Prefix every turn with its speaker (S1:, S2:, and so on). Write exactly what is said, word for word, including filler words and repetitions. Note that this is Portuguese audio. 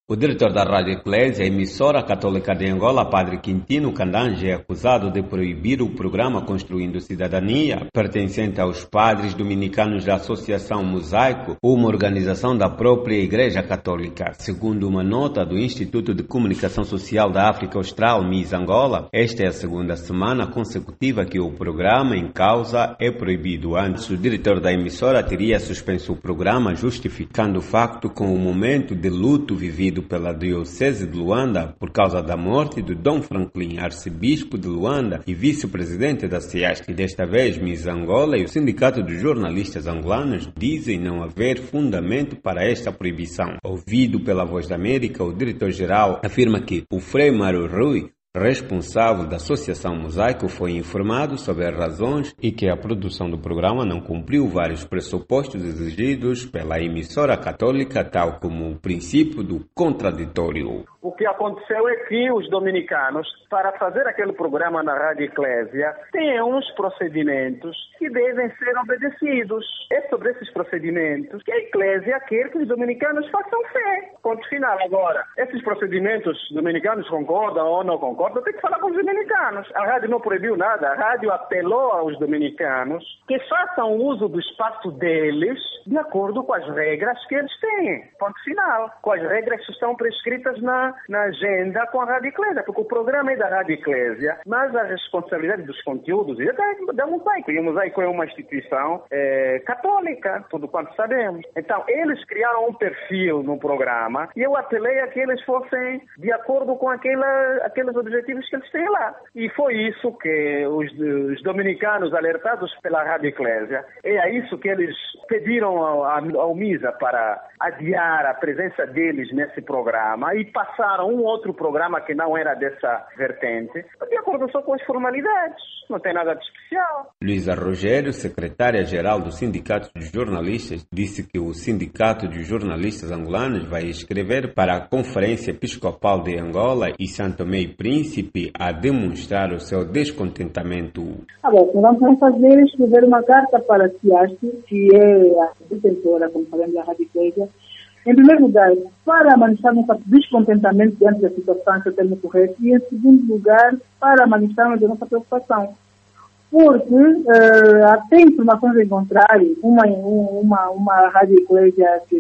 S1: O diretor da Rádio Eclésia, emissora católica de Angola, Padre Quintino Candange, é acusado de proibir o programa Construindo Cidadania, pertencente aos padres dominicanos da Associação Mosaico, uma organização da própria Igreja Católica. Segundo uma nota do Instituto de Comunicação Social da África Austral, M I S Angola, esta é a segunda semana consecutiva que o programa em causa é proibido. Antes, o diretor da emissora teria suspenso o programa, justificando o facto com o momento de luto vivido pela Diocese de Luanda por causa da morte de Dom Franklin, arcebispo de Luanda e vice-presidente da C I A S T. Desta vez, M I S Angola e o Sindicato de Jornalistas Angolanos dizem não haver fundamento para esta proibição. Ouvido pela Voz da América, o diretor-geral afirma que o Frei Mário Rui, responsável da Associação Mosaico, foi informado sobre as razões e que a produção do programa não cumpriu vários pressupostos exigidos pela emissora católica, tal como o princípio do contraditório.
S2: O que aconteceu é que os dominicanos, para fazer aquele programa na Rádio Eclésia, têm uns procedimentos que devem ser obedecidos. É sobre esses procedimentos que a Eclésia quer que os dominicanos façam fé. Ponto final. Agora, esses procedimentos, os dominicanos concordam ou não concordam, tem que falar com os dominicanos. A rádio não proibiu nada. A rádio apelou aos dominicanos que façam uso do espaço deles de acordo com as regras que eles têm. Ponto final. Com as regras que estão prescritas na na agenda com a Rádio Eclésia, porque o programa é da Rádio Eclésia, mas a responsabilidade dos conteúdos é da, da Mosaico, e o Mosaico é uma instituição é, católica, tudo quanto sabemos. Então, eles criaram um perfil no programa e eu apelei a que eles fossem de acordo com aquela, aqueles objetivos que eles têm lá. E foi isso que os, os dominicanos, alertados pela Rádio Eclésia, é a isso que eles pediram ao, ao MISA para adiar a presença deles nesse programa e passar um outro programa que não era dessa vertente, de acordo só com as formalidades, não tem nada de especial.
S1: Luísa Rogério, secretária-geral do Sindicato de Jornalistas, disse que o Sindicato de Jornalistas Angolanos vai escrever para a Conferência Episcopal de Angola e Santo Tomé e Príncipe a demonstrar o seu descontentamento.
S3: Ah, bom, o que vamos fazer é escrever uma carta para a C I A S T, que é a detentora, como falamos, da Rádio Eclésia. Em primeiro lugar, para manifestar nosso descontentamento diante da situação que termo correto, e em segundo lugar, para manifestarmos a nossa preocupação. Porque uh, até informações em contrário, uma, uma, uma rádio eclésia que